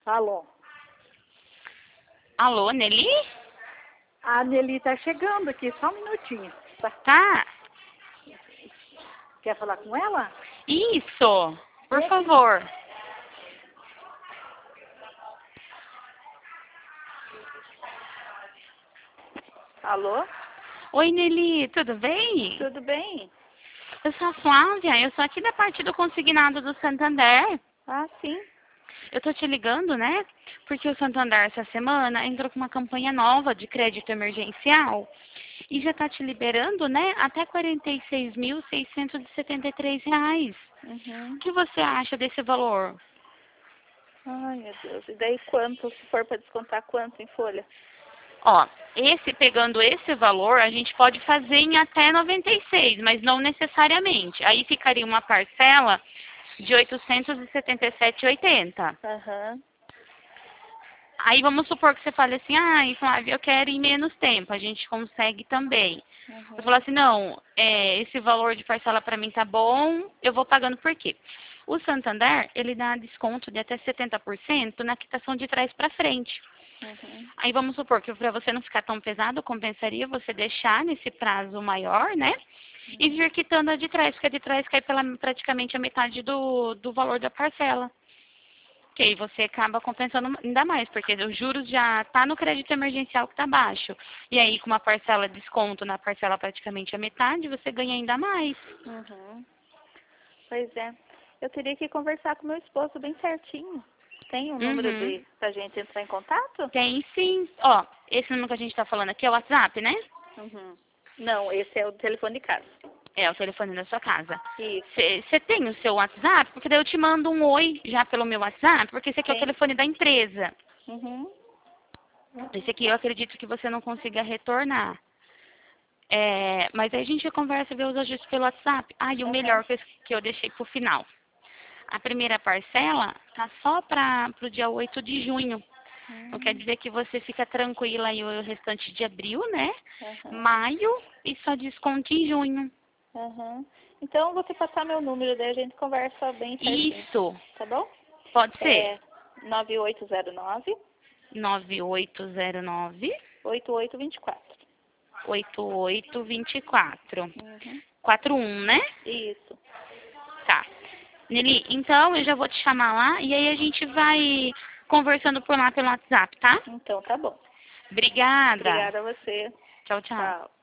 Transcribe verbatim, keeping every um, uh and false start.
Alô? Alô, Nelly? A Nelly tá chegando aqui, só um minutinho. Tá? Tá. Quer falar com ela? Isso, por É. favor. Alô? Oi, Nelly, tudo bem? Tudo bem? Eu sou a Flávia, eu sou aqui da parte do consignado do Santander. Ah, sim. Eu tô te ligando, né? Porque o Santander essa semana entrou com uma campanha nova de crédito emergencial e já tá te liberando, né? Até quarenta e seis mil, seiscentos e setenta e três reais. Uhum. O que você acha desse valor? Ai, meu Deus. E daí quanto, se for para descontar quanto em folha? Ó, esse, pegando esse valor, a gente pode fazer em até noventa e seis, mas não necessariamente. Aí ficaria uma parcela de oitocentos e setenta e sete reais e oitenta centavos. Aham. Aí vamos supor que você fale assim, ah, Flávia, eu quero em menos tempo, a gente consegue também. Uhum. Eu falo assim, não, é, esse valor de parcela para mim tá bom, eu vou pagando por quê? O Santander, ele dá desconto de até setenta por cento na quitação de trás para frente. Uhum. Aí vamos supor que para você não ficar tão pesado, compensaria você deixar nesse prazo maior, né? E vir quitando a de trás, porque a de trás cai pela praticamente a metade do, do valor da parcela. Que aí você acaba compensando ainda mais, porque os juros já tá no crédito emergencial que tá baixo. E aí com uma parcela de desconto na parcela praticamente a metade, você ganha ainda mais. Uhum. Pois é. Eu teria que conversar com meu esposo bem certinho. Tem um número Uhum. de pra gente entrar em contato? Tem sim. Ó, esse número que a gente tá falando aqui é o WhatsApp, né? Uhum. Não, esse é o telefone de casa. É o telefone da sua casa. Isso. Você tem o seu WhatsApp? Porque daí eu te mando um oi já pelo meu WhatsApp, porque esse aqui é o Tem. telefone da empresa. Uhum. Esse aqui eu acredito que você não consiga retornar. É, mas aí a gente conversa e vê os ajustes pelo WhatsApp. Ah, e o Uhum. melhor que eu, que eu deixei pro final. A primeira parcela tá só para o dia oito de junho. Não quer Uhum. dizer que você fica tranquila aí o restante de abril, né? Uhum. Maio e só desconto em junho. Uhum. Então, você passar meu número, daí a gente conversa bem certinho. Isso, Tá bom? pode ser. É nove oito zero nove, nove oito zero nove, oito oito dois quatro. oito oito dois quatro. Uhum. quatro um, né? Isso. Tá. Nelly, então eu já vou te chamar lá e aí a gente vai conversando por lá pelo WhatsApp, tá? Então, tá bom. Obrigada. Obrigada a você. Tchau, tchau. Tchau.